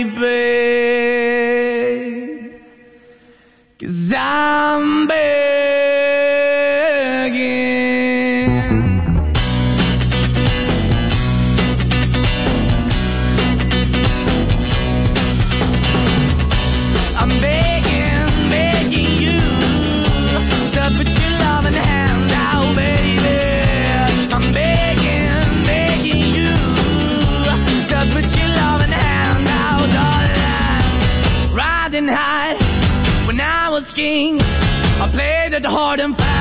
baby, 'cause I'm begging. I'm begging, begging you to put your loving hand out, baby. I'm begging, begging you to put your loving hand out, darling. Riding high when I was king, I played it hard and fast.